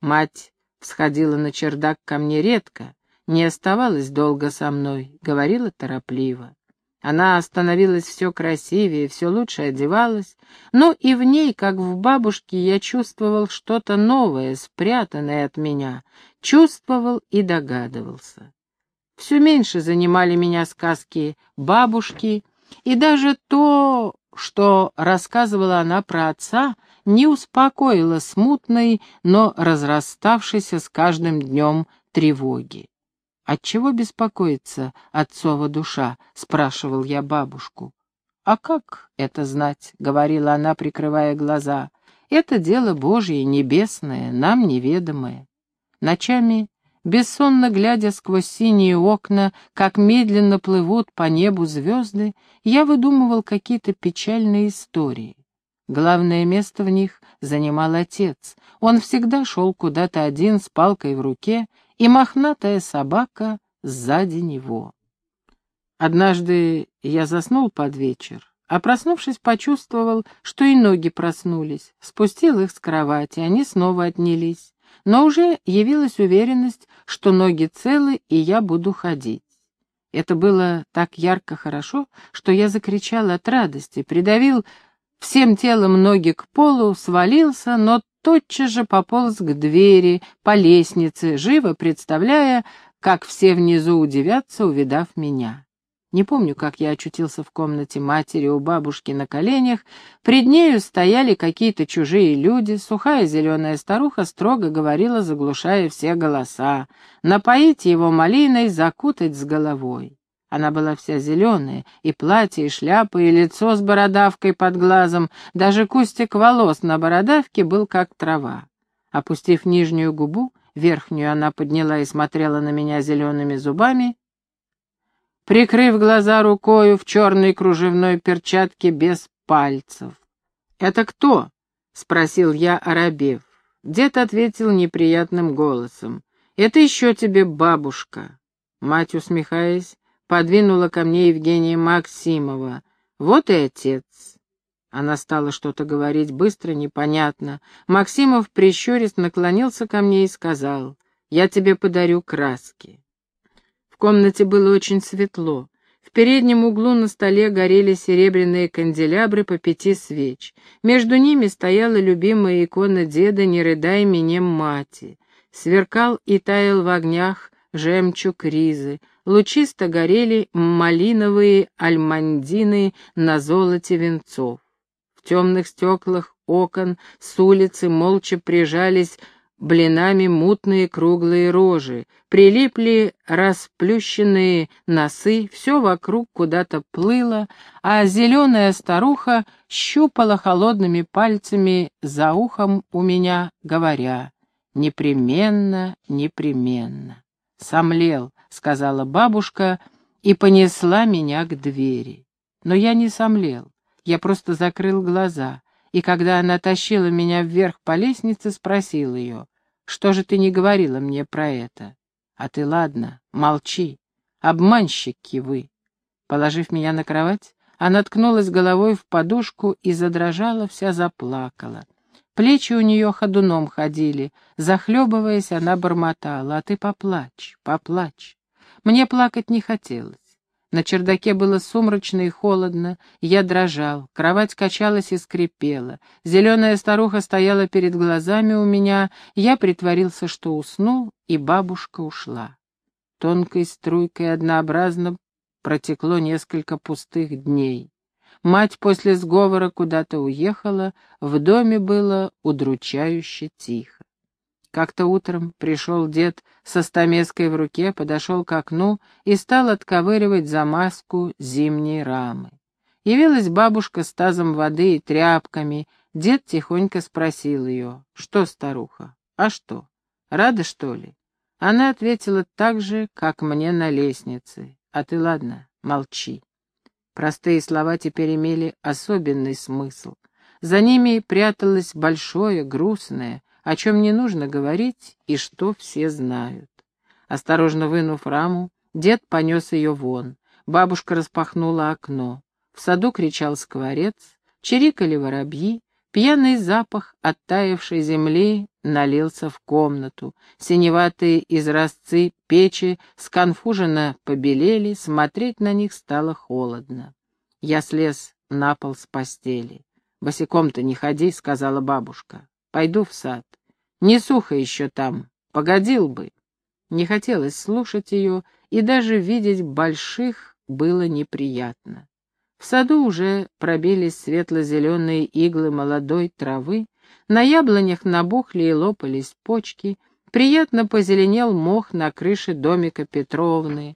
Мать всходила на чердак ко мне редко, не оставалась долго со мной, говорила торопливо. Она становилась все красивее, все лучше одевалась, но и в ней, как в бабушке, я чувствовал что-то новое, спрятанное от меня, чувствовал и догадывался. Все меньше занимали меня сказки бабушки, и даже то, что рассказывала она про отца, не успокоило смутной, но разраставшейся с каждым днем тревоги. «Отчего беспокоится отцова душа?» — спрашивал я бабушку. «А как это знать?» — говорила она, прикрывая глаза. «Это дело Божье, небесное, нам неведомое». Ночами, бессонно глядя сквозь синие окна, как медленно плывут по небу звезды, я выдумывал какие-то печальные истории. Главное место в них занимал отец. Он всегда шел куда-то один с палкой в руке, и мохнатая собака сзади него. Однажды я заснул под вечер, а проснувшись, почувствовал, что и ноги проснулись. Спустил их с кровати, они снова отнялись. Но уже явилась уверенность, что ноги целы, и я буду ходить. Это было так ярко хорошо, что я закричал от радости, придавил всем телом ноги к полу, свалился, но тотчас же пополз к двери, по лестнице, живо представляя, как все внизу удивятся, увидав меня. Не помню, как я очутился в комнате матери у бабушки на коленях. Пред нею стояли какие-то чужие люди. Сухая зеленая старуха строго говорила, заглушая все голоса: напоить его малиной, закутать с головой. Она была вся зеленая, и платье, и шляпа, и лицо с бородавкой под глазом, даже кустик волос на бородавке был как трава. Опустив нижнюю губу, верхнюю она подняла и смотрела на меня зелеными зубами, прикрыв глаза рукою в черной кружевной перчатке без пальцев. «Это кто?» — спросил я, оробев. Дед ответил неприятным голосом: «Это еще тебе бабушка». Мать, усмехаясь, подвинула ко мне Евгения Максимова. «Вот и отец». Она стала что-то говорить быстро, непонятно. Максимов, прищурясь, наклонился ко мне и сказал: «Я тебе подарю краски». В комнате было очень светло. В переднем углу на столе горели серебряные канделябры по 5 свеч. Между ними стояла любимая икона деда «Не рыдай минем мати». Сверкал и таял в огнях жемчуг ризы. Лучисто горели малиновые альмандины на золоте венцов. В темных стеклах окон с улицы молча прижались блинами мутные круглые рожи, прилипли расплющенные носы, все вокруг куда-то плыло, а зеленая старуха щупала холодными пальцами за ухом у меня, говоря: «Непременно, непременно». «Сомлел», — сказала бабушка и понесла меня к двери. Но я не сомлел, я просто закрыл глаза, и когда она тащила меня вверх по лестнице, спросил ее: «Что же ты не говорила мне про это?» «А ты ладно, молчи, обманщики вы». Положив меня на кровать, она ткнулась головой в подушку и задрожала, вся заплакала. Плечи у нее ходуном ходили, захлебываясь, она бормотала: «А ты поплачь, поплачь». Мне плакать не хотелось. На чердаке было сумрачно и холодно, я дрожал, кровать качалась и скрипела, зеленая старуха стояла перед глазами у меня, я притворился, что уснул, и бабушка ушла. Тонкой струйкой однообразно протекло несколько пустых дней. Мать после сговора куда-то уехала, в доме было удручающе тихо. Как-то утром пришел дед со стамеской в руке, подошел к окну и стал отковыривать замазку зимней рамы. Явилась бабушка с тазом воды и тряпками. Дед тихонько спросил ее: «Что, старуха? А что? Рада, что ли?» Она ответила так же, как мне на лестнице: «А ты ладно, молчи». Простые слова теперь имели особенный смысл. За ними пряталось большое, грустное, о чем не нужно говорить и что все знают. Осторожно вынув раму, дед понес ее вон. Бабушка распахнула окно. В саду кричал скворец, чирикали воробьи, пьяный запах оттаившей земли налился в комнату. Синеватые изразцы печи сконфуженно побелели, смотреть на них стало холодно. Я слез на пол с постели. «Босиком-то не ходи», — сказала бабушка. «Пойду в сад. Не сухо еще там. Погодил бы». Не хотелось слушать ее, и даже видеть больших было неприятно. В саду уже пробились светло-зеленые иглы молодой травы, на яблонях набухли и лопались почки, приятно позеленел мох на крыше домика Петровны.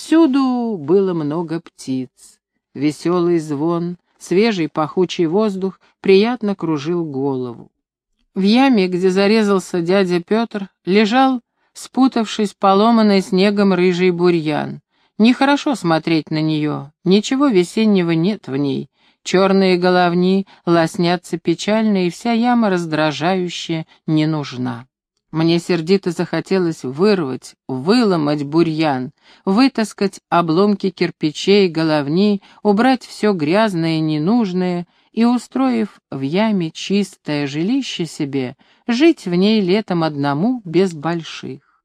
Всюду было много птиц. Веселый звон, свежий пахучий воздух приятно кружил голову. В яме, где зарезался дядя Петр, лежал, спутавшись поломанной снегом, рыжий бурьян. Нехорошо смотреть на нее, ничего весеннего нет в ней. Черные головни лоснятся печально, и вся яма раздражающая не нужна. Мне сердито захотелось вырвать, выломать бурьян, вытаскать обломки кирпичей, головни, убрать все грязное и ненужное и, устроив в яме чистое жилище себе, жить в ней летом одному без больших.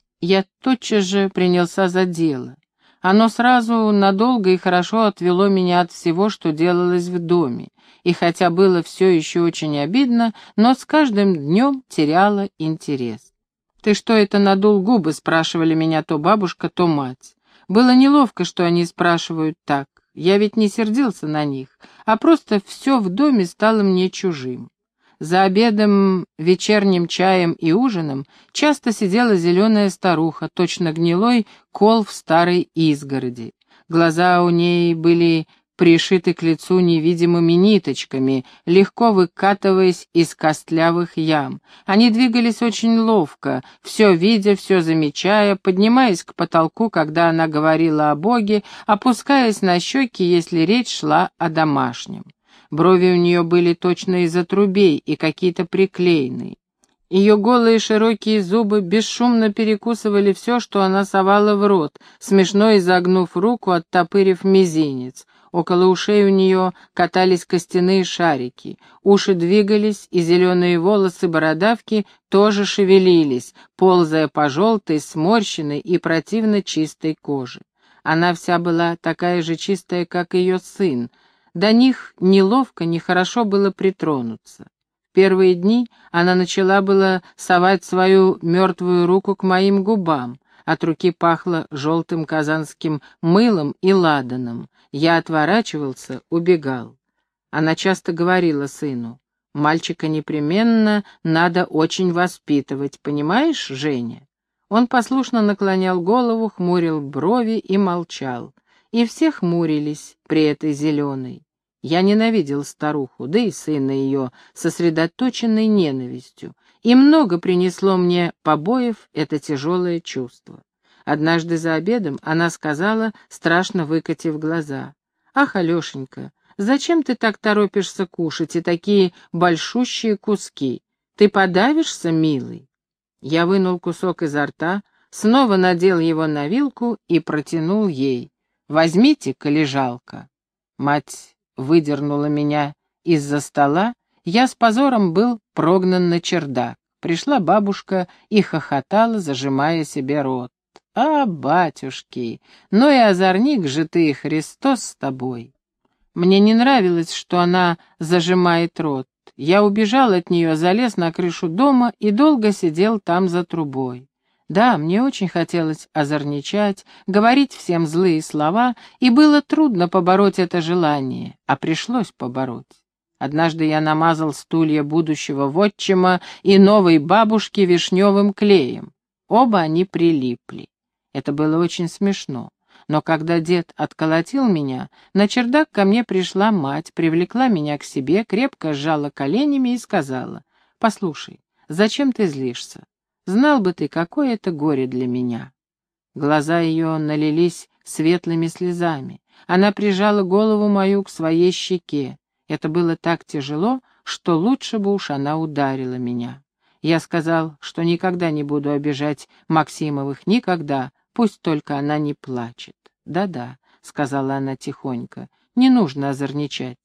Я тотчас же принялся за дело. Оно сразу надолго и хорошо отвело меня от всего, что делалось в доме, и хотя было все еще очень обидно, но с каждым днем теряло интерес. «Ты что это надул губы?» — спрашивали меня то бабушка, то мать. Было неловко, что они спрашивают так. Я ведь не сердился на них, а просто все в доме стало мне чужим. За обедом, вечерним чаем и ужином часто сидела зеленая старуха, точно гнилой кол в старой изгороди. Глаза у ней были пришиты к лицу невидимыми ниточками, легко выкатываясь из костлявых ям. Они двигались очень ловко, все видя, все замечая, поднимаясь к потолку, когда она говорила о Боге, опускаясь на щеки, если речь шла о домашнем. Брови у нее были точно из отрубей и какие-то приклеенные. Ее голые широкие зубы бесшумно перекусывали все, что она совала в рот, смешно изогнув руку, оттопырив мизинец. Около ушей у нее катались костяные шарики. Уши двигались, и зеленые волосы бородавки тоже шевелились, ползая по желтой, сморщенной и противно чистой коже. Она вся была такая же чистая, как ее сын. До них неловко, нехорошо было притронуться. В первые дни она начала было совать свою мертвую руку к моим губам. От руки пахло желтым казанским мылом и ладаном. Я отворачивался, убегал. Она часто говорила сыну: «Мальчика непременно надо очень воспитывать, понимаешь, Женя?» Он послушно наклонял голову, хмурил брови и молчал. И все хмурились при этой зеленой. Я ненавидел старуху, да и сына ее, сосредоточенной ненавистью, и много принесло мне побоев это тяжелое чувство. Однажды за обедом она сказала, страшно выкатив глаза: «Ах, Алешенька, зачем ты так торопишься кушать и такие большущие куски? Ты подавишься, милый?» Я вынул кусок изо рта, снова надел его на вилку и протянул ей. «Возьмите, колежалка». Мать выдернула меня из-за стола, я с позором был прогнан на чердак. Пришла бабушка и хохотала, зажимая себе рот. «А, батюшки, ну и озорник же ты, Христос с тобой!» Мне не нравилось, что она зажимает рот. Я убежал от нее, залез на крышу дома и долго сидел там за трубой. Да, мне очень хотелось озорничать, говорить всем злые слова, и было трудно побороть это желание, а пришлось побороть. Однажды я намазал стулья будущего вотчима и новой бабушки вишневым клеем. Оба они прилипли. Это было очень смешно. Но когда дед отколотил меня, на чердак ко мне пришла мать, привлекла меня к себе, крепко сжала коленями и сказала: «Послушай, зачем ты злишься? Знал бы ты, какое это горе для меня». Глаза ее налились светлыми слезами. Она прижала голову мою к своей щеке. Это было так тяжело, что лучше бы уж она ударила меня. Я сказал, что никогда не буду обижать Максимовых, никогда, пусть только она не плачет. «Да-да», — сказала она тихонько, — «не нужно озорничать.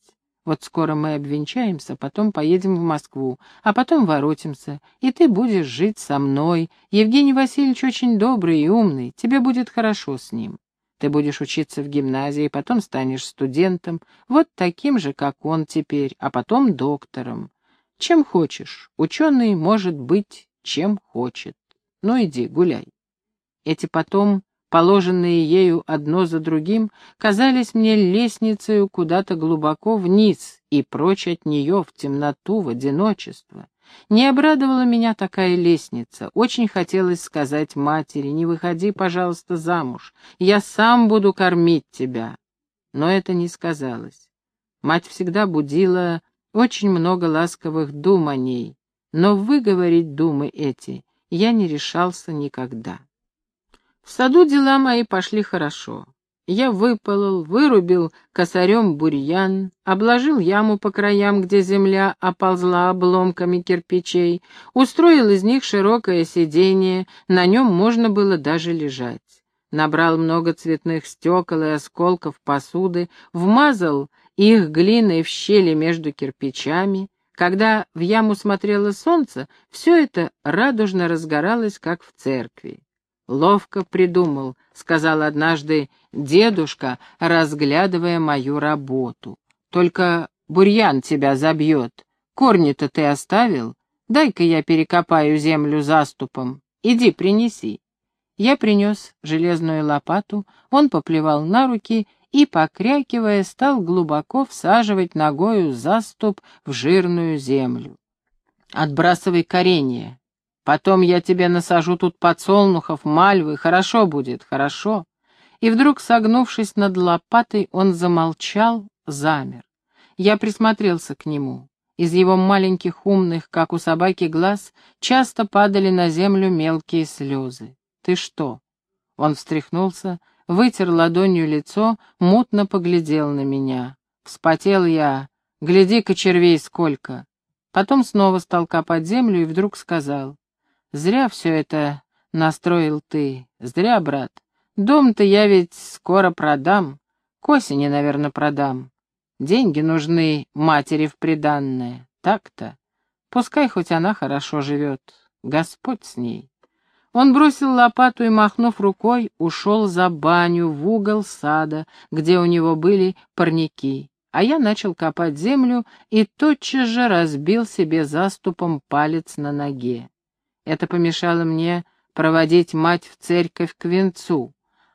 Вот скоро мы обвенчаемся, потом поедем в Москву, а потом воротимся, и ты будешь жить со мной. Евгений Васильевич очень добрый и умный, тебе будет хорошо с ним. Ты будешь учиться в гимназии, потом станешь студентом, вот таким же, как он теперь, а потом доктором. Чем хочешь, ученый может быть чем хочет. Ну иди, гуляй». Эти потом, положенные ею одно за другим, казались мне лестницею куда-то глубоко вниз и прочь от нее, в темноту, в одиночество. Не обрадовала меня такая лестница. Очень хотелось сказать матери: «Не выходи, пожалуйста, замуж, я сам буду кормить тебя». Но это не сказалось. Мать всегда будила очень много ласковых дум о ней, но выговорить думы эти я не решался никогда. В саду дела мои пошли хорошо. Я выполол, вырубил косарем бурьян, обложил яму по краям, где земля оползла обломками кирпичей, устроил из них широкое сиденье, на нем можно было даже лежать. Набрал много цветных стекол и осколков посуды, вмазал их глиной в щели между кирпичами. Когда в яму смотрело солнце, все это радужно разгоралось, как в церкви. «Ловко придумал», — сказал однажды дедушка, разглядывая мою работу. «Только бурьян тебя забьет. Корни-то ты оставил? Дай-ка я перекопаю землю заступом. Иди, принеси». Я принес железную лопату, он поплевал на руки и, покрякивая, стал глубоко всаживать ногою заступ в жирную землю. «Отбрасывай коренья. Потом я тебе насажу тут подсолнухов, мальвы, хорошо будет, хорошо». И вдруг, согнувшись над лопатой, он замолчал, замер. Я присмотрелся к нему. Из его маленьких умных, как у собаки, глаз часто падали на землю мелкие слезы. «Ты что?» Он встряхнулся, вытер ладонью лицо, мутно поглядел на меня. Вспотел я. «Гляди-ка, червей сколько!» Потом снова стал копать землю и вдруг сказал: «Зря все это настроил ты, зря, брат. Дом-то я ведь скоро продам, к осени, наверное, продам. Деньги нужны матери в приданное, так-то. Пускай хоть она хорошо живет, Господь с ней». Он бросил лопату и, махнув рукой, ушел за баню в угол сада, где у него были парники, а я начал копать землю и тотчас же разбил себе заступом палец на ноге. Это помешало мне проводить мать в церковь к венцу.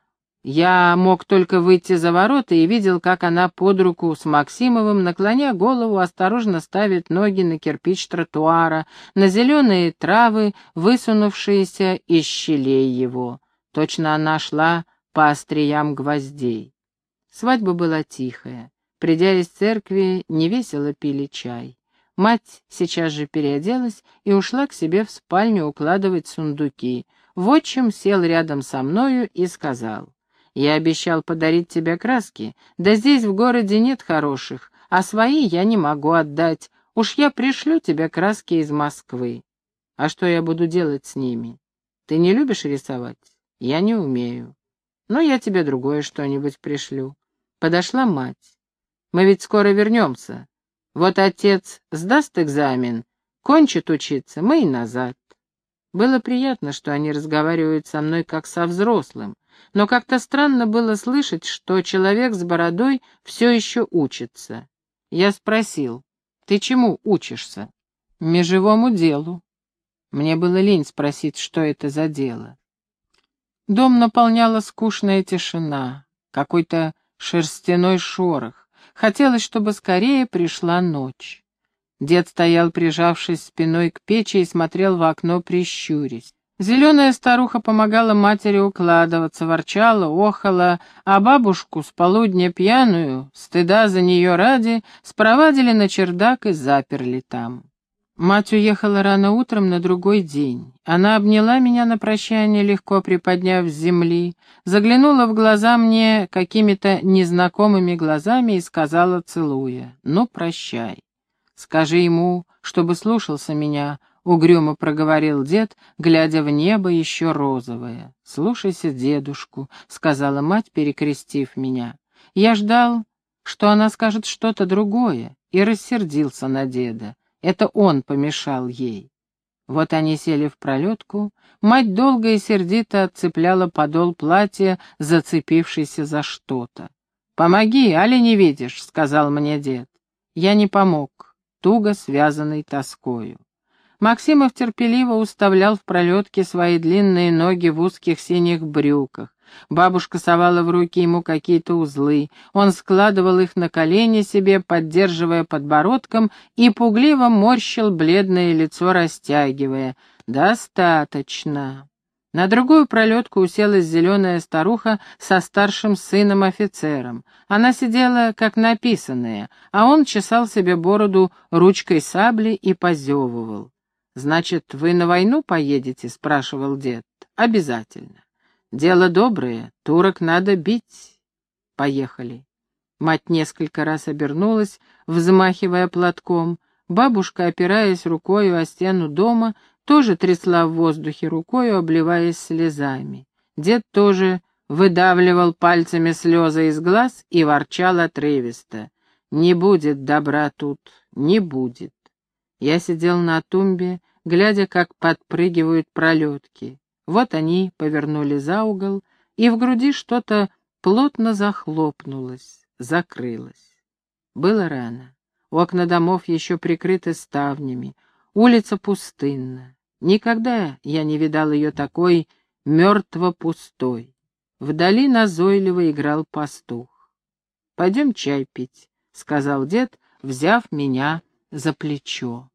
Я мог только выйти за ворота и видел, как она под руку с Максимовым, наклоня голову, осторожно ставит ноги на кирпич тротуара, на зеленые травы, высунувшиеся из щелей его. Точно она шла по остриям гвоздей. Свадьба была тихая. Придя из церкви, невесело пили чай. Мать сейчас же переоделась и ушла к себе в спальню укладывать сундуки. Вотчим сел рядом со мною и сказал: «Я обещал подарить тебе краски, да здесь в городе нет хороших, а свои я не могу отдать. Уж я пришлю тебе краски из Москвы». «А что я буду делать с ними? Ты не любишь рисовать? Я не умею. Но я тебе другое что-нибудь пришлю». Подошла мать. «Мы ведь скоро вернемся. Вот отец сдаст экзамен, кончит учиться, мы и назад». Было приятно, что они разговаривают со мной как со взрослым, но как-то странно было слышать, что человек с бородой все еще учится. Я спросил: «Ты чему учишься?» «Межевому делу». Мне было лень спросить, что это за дело. Дом наполняла скучная тишина, какой-то шерстяной шорох. Хотелось, чтобы скорее пришла ночь. Дед стоял, прижавшись спиной к печи, и смотрел в окно, прищурясь. Зеленая старуха помогала матери укладываться, ворчала, охала, а бабушку с полудня пьяную, стыда за нее ради, спровадили на чердак и заперли там. Мать уехала рано утром на другой день. Она обняла меня на прощание, легко приподняв с земли, заглянула в глаза мне какими-то незнакомыми глазами и сказала, целуя: «Ну, прощай. Скажи ему, чтобы слушался меня», — угрюмо проговорил дед, глядя в небо еще розовое. «Слушайся дедушку», — сказала мать, перекрестив меня. Я ждал, что она скажет что-то другое, и рассердился на деда. Это он помешал ей. Вот они сели в пролетку, мать долго и сердито отцепляла подол платья, зацепившийся за что-то. «Помоги, али не видишь», — сказал мне дед. Я не помог, туго связанный тоскою. Максимов терпеливо уставлял в пролетке свои длинные ноги в узких синих брюках. Бабушка совала в руки ему какие-то узлы. Он складывал их на колени себе, поддерживая подбородком, и пугливо морщил бледное лицо, растягивая. «Достаточно». На другую пролетку уселась зеленая старуха со старшим сыном-офицером. Она сидела как написанная, а он чесал себе бороду ручкой сабли и позевывал. «Значит, вы на войну поедете?» — спрашивал дед. «Обязательно. Дело доброе, турок надо бить. Поехали». Мать несколько раз обернулась, взмахивая платком. Бабушка, опираясь рукою о стену дома, тоже трясла в воздухе рукою, обливаясь слезами. Дед тоже выдавливал пальцами слезы из глаз и ворчал отрывисто. «Не будет добра тут, не будет». Я сидел на тумбе, глядя, как подпрыгивают пролетки. Вот они повернули за угол, и в груди что-то плотно захлопнулось, закрылось. Было рано. Окна домов еще прикрыты ставнями, улица пустынна. Никогда я не видал ее такой мертво-пустой. Вдали назойливо играл пастух. «Пойдем чай пить», — сказал дед, взяв меня за плечо.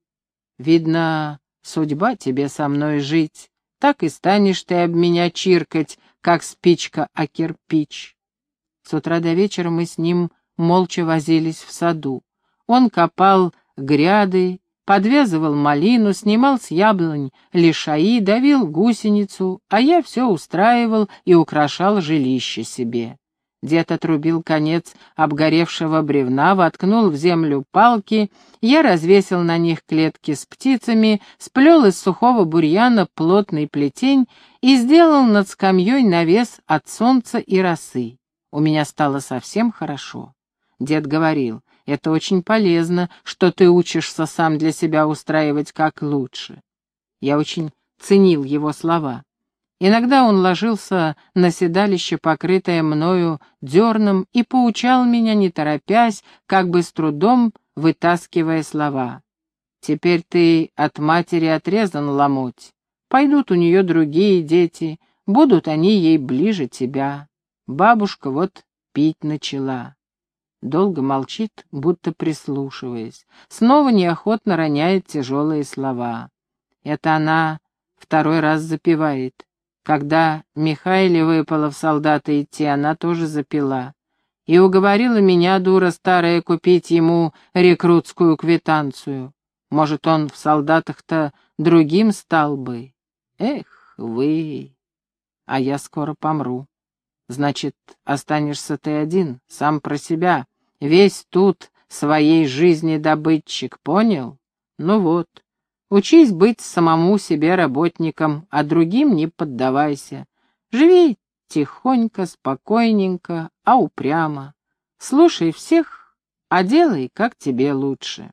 «Видно, судьба тебе со мной жить, так и станешь ты об меня чиркать, как спичка о кирпич». С утра до вечера мы с ним молча возились в саду. Он копал гряды, подвязывал малину, снимал с яблонь лишаи, давил гусеницу, а я все устраивал и украшал жилище себе. Дед отрубил конец обгоревшего бревна, воткнул в землю палки, я развесил на них клетки с птицами, сплел из сухого бурьяна плотный плетень и сделал над скамьей навес от солнца и росы. У меня стало совсем хорошо. Дед говорил: «Это очень полезно, что ты учишься сам для себя устраивать как лучше». Я очень ценил его слова. Иногда он ложился на седалище, покрытое мною дерном, и поучал меня, не торопясь, как бы с трудом вытаскивая слова. «Теперь ты от матери отрезан, ломоть. Пойдут у нее другие дети, будут они ей ближе тебя. Бабушка вот пить начала». Долго молчит, будто прислушиваясь. Снова неохотно роняет тяжелые слова. Это она второй раз запевает. Когда Михаиле выпало в солдаты идти, она тоже запела. И уговорила меня, дура старая, купить ему рекрутскую квитанцию. Может, он в солдатах-то другим стал бы. Эх, вы! А я скоро помру. Значит, останешься ты один, сам про себя, весь тут своей жизни добытчик, понял? Ну вот. Учись быть самому себе работником, а другим не поддавайся. Живи тихонько, спокойненько, а упрямо. Слушай всех, а делай, как тебе лучше.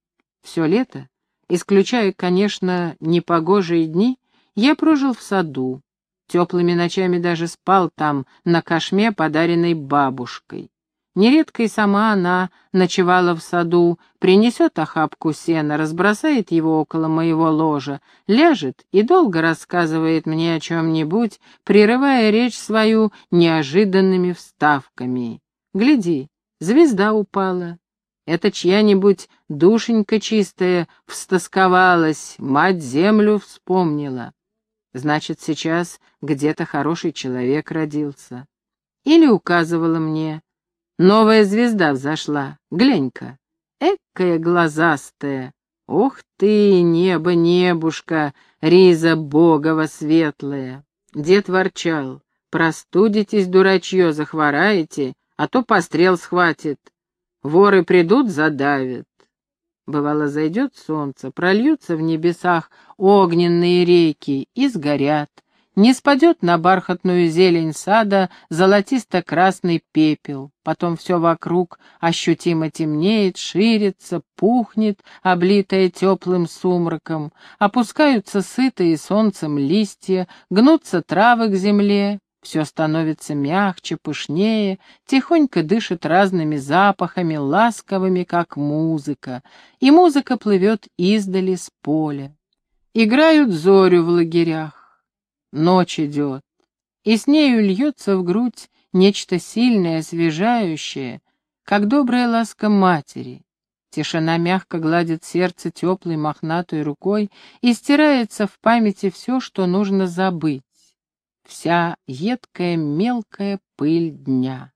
Все лето, исключая, конечно, непогожие дни, я прожил в саду. Теплыми ночами даже спал там, на кошме, подаренной бабушкой. Нередко и сама она ночевала в саду, принесет охапку сена, разбросает его около моего ложа, ляжет и долго рассказывает мне о чем-нибудь, прерывая речь свою неожиданными вставками. Гляди, звезда упала. Это чья-нибудь душенька чистая встосковалась, мать землю вспомнила. Значит, сейчас где-то хороший человек родился. Или указывала мне: новая звезда взошла, глянь-ка, экая глазастая. Ох ты, небо, небушка, риза богова светлая. Дед ворчал: простудитесь, дурачье, захвораете, а то пострел схватит. Воры придут, задавят. Бывало, зайдет солнце, прольются в небесах огненные реки и сгорят. Не спадет на бархатную зелень сада золотисто-красный пепел, потом все вокруг ощутимо темнеет, ширится, пухнет, облитое теплым сумраком, опускаются сытые солнцем листья, гнутся травы к земле, все становится мягче, пышнее, тихонько дышит разными запахами, ласковыми, как музыка, и музыка плывет издали с поля. Играют зорю в лагерях. Ночь идет, и с нею льется в грудь нечто сильное, освежающее, как добрая ласка матери. Тишина мягко гладит сердце теплой мохнатой рукой, и стирается в памяти все, что нужно забыть. Вся едкая мелкая пыль дня.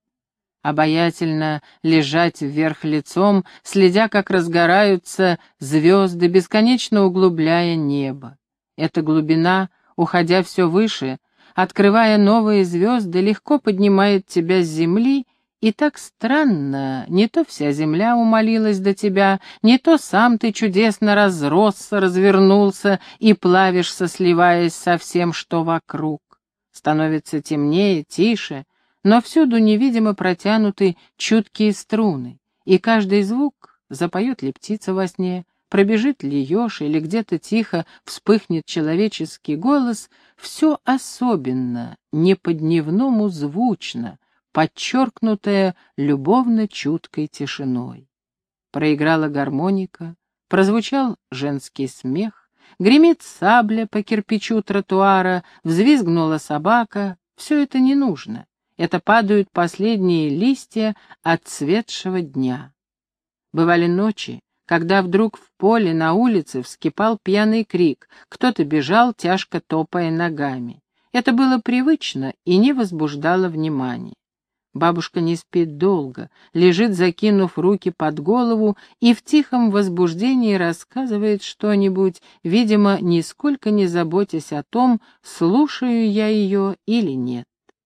Обаятельно лежать вверх лицом, следя, как разгораются звезды, бесконечно углубляя небо. Эта глубина, уходя все выше, открывая новые звезды, легко поднимает тебя с земли, и так странно, не то вся земля умолилась до тебя, не то сам ты чудесно разросся, развернулся и плавишься, сливаясь со всем, что вокруг. Становится темнее, тише, но всюду невидимо протянуты чуткие струны, и каждый звук, запоет ли птица во сне, пробежит ли еж или где-то тихо вспыхнет человеческий голос, все особенно, не по-дневному звучно, подчеркнутое любовно-чуткой тишиной. Проиграла гармоника, прозвучал женский смех, гремит сабля по кирпичу тротуара, взвизгнула собака. Все это не нужно. Это падают последние листья отцветшего дня. Бывали ночи, когда вдруг в поле на улице вскипал пьяный крик, кто-то бежал, тяжко топая ногами. Это было привычно и не возбуждало внимания. Бабушка не спит долго, лежит, закинув руки под голову, и в тихом возбуждении рассказывает что-нибудь, видимо, нисколько не заботясь о том, слушаю я ее или нет.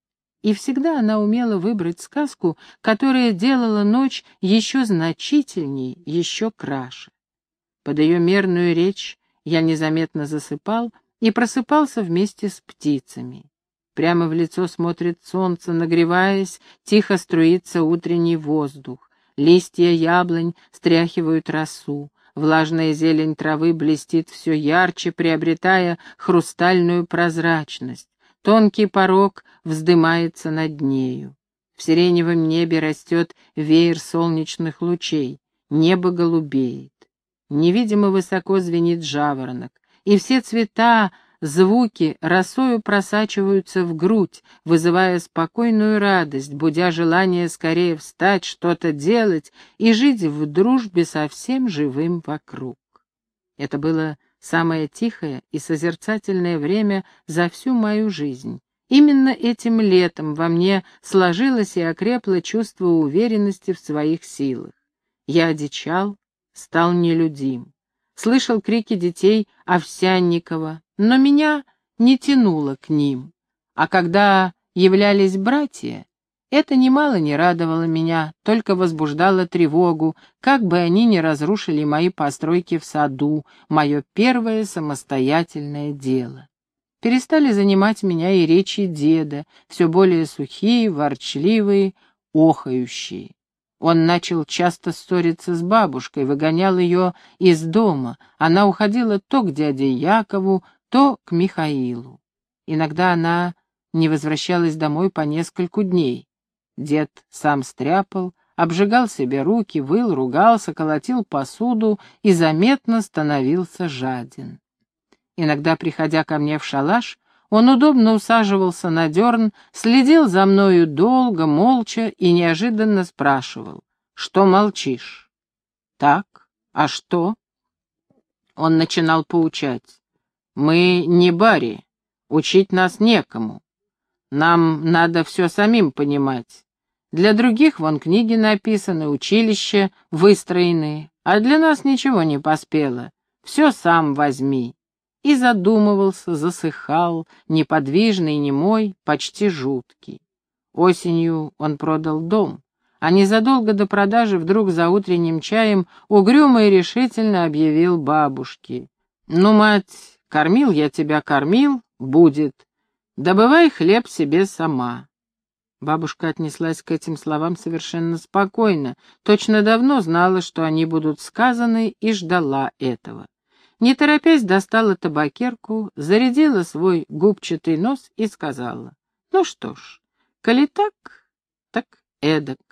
И всегда она умела выбрать сказку, которая делала ночь еще значительней, еще краше. Под ее мерную речь я незаметно засыпал и просыпался вместе с птицами. Прямо в лицо смотрит солнце, нагреваясь, тихо струится утренний воздух. Листья яблонь стряхивают росу. Влажная зелень травы блестит все ярче, приобретая хрустальную прозрачность. Тонкий порог вздымается над нею. В сиреневом небе растет веер солнечных лучей. Небо голубеет. Невидимо высоко звенит жаворонок. И все цвета, звуки росою просачиваются в грудь, вызывая спокойную радость, будя желание скорее встать, что-то делать и жить в дружбе со всем живым вокруг. Это было самое тихое и созерцательное время за всю мою жизнь. Именно этим летом во мне сложилось и окрепло чувство уверенности в своих силах. Я одичал, стал нелюдим. Слышал крики детей Овсянникова, но меня не тянуло к ним. А когда являлись братья, это немало не радовало меня, только возбуждало тревогу, как бы они ни разрушили мои постройки в саду, мое первое самостоятельное дело. Перестали занимать меня и речи деда, все более сухие, ворчливые, охающие. Он начал часто ссориться с бабушкой, выгонял ее из дома. Она уходила то к дяде Якову, то к Михаилу. Иногда она не возвращалась домой по нескольку дней. Дед сам стряпал, обжигал себе руки, выл, ругался, колотил посуду и заметно становился жаден. Иногда, приходя ко мне в шалаш, он удобно усаживался на дерн, следил за мною долго, молча и неожиданно спрашивал: «Что молчишь?» «Так, а что?» Он начинал поучать: «Мы не бари, учить нас некому. Нам надо все самим понимать. Для других вон книги написаны, училища выстроены, а для нас ничего не поспело. Все сам возьми». И задумывался, засыхал, неподвижный, немой, почти жуткий. Осенью он продал дом, а незадолго до продажи вдруг за утренним чаем угрюмо и решительно объявил бабушке: «Ну, мать, кормил я тебя, кормил, будет. добывай хлеб себе сама». Бабушка отнеслась к этим словам совершенно спокойно, точно давно знала, что они будут сказаны, и ждала этого. Не торопясь, достала табакерку, зарядила свой губчатый нос и сказала: «Ну что ж, коли так, так эдак.